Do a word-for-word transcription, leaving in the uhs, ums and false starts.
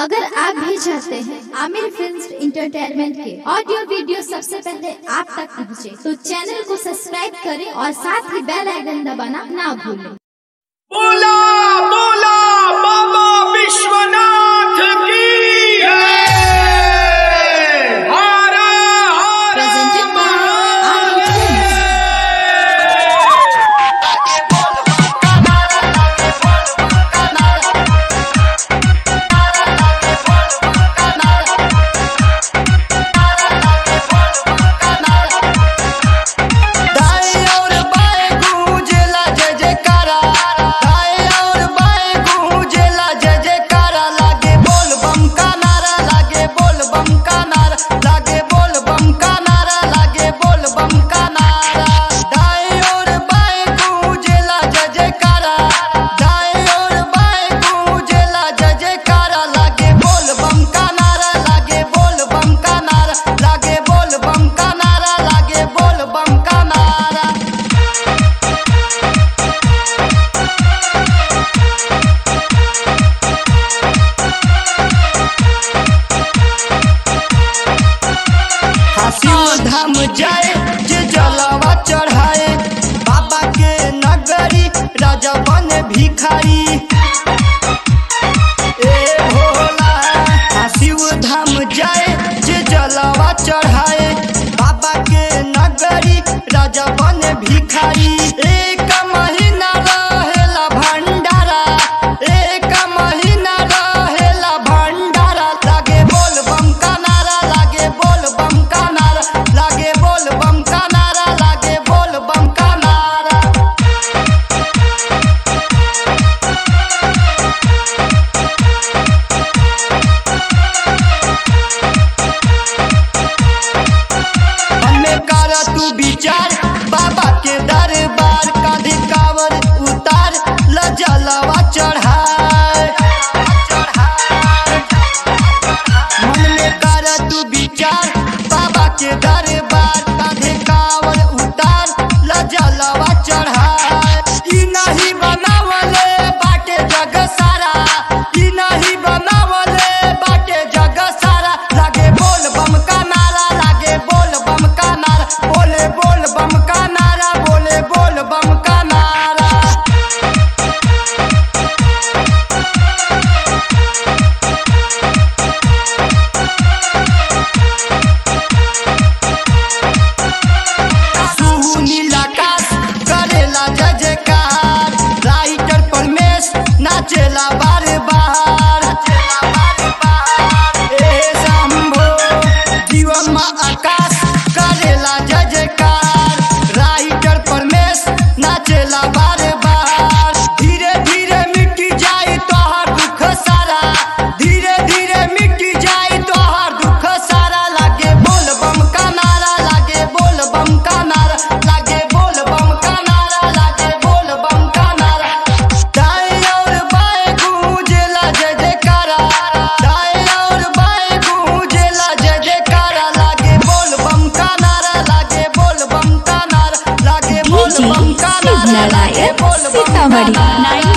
अगर आप भी चाहते हैं आमिर फिल्म्स एंटरटेनमेंट के ऑडियो वीडियो सबसे पहले आप तक पहुंचे, तो चैनल को सब्सक्राइब करें और साथ ही बेल आइकन दबाना ना भूलें। बोला बोला बाबा विश्वनाथ की जय। हर हर प्रेजेंटेड बाय आमिर फिल्म्स। धाम जाए जे जलवा चढ़ाए, बाबा के नगरी राजा बने भिखारी। ए भोला शिव धाम जाए जे जलवा चढ़ाए, बाबा के नगरी राजा बने भिखारी। एक महीना रहेला भंडारा, एक महीना रहेला भंडारा। लागे बोल बम का नारा, लागे बोल बम का नारा, लागे बोल बम का नारा, लागे बोल बम का नारा। हमें कर तू विचार बाबा के दरबार, कांधे कावर उतार ल जलवा चढ़ाए। मन में कर तू विचार बाबा के दरबार, कांधे कावर उतार ल जलवा चढ़ाए। ई नहीं बनावले बाटे जग सारा, ई नहीं बनावले बाटे जग सारा। लागे बोल बम का नारा, लागे बोल बम का नारा, बोले बोल बम का नारा, बोले बोल बम का नारा। सुनील आकाश करेला जय जयकार, राइटर परमेश नाचेला बार बार। ए शंभो जीवन में आकाश करेला जय जयकार, राइटर परमेश नाचेला बार बार। धीरे धीरे मिट जाई तोहर दुख सारा, धीरे धीरे मिट जाई तोहर दुख सारा। लागे बोल बम का नारा, लागे बोल बम का नारा, लागे बोल बम का नारा, लागे बोल बम का नारा। दाएं और बाएं गूंजेला जय जयकारा, दाएं और बाएं गूंजेला जय जयकारा। लागे बोल बम का नारा, लागे बोल बम का नारा, लागे बोल बम का नारा, लागे बोल बम का नारा।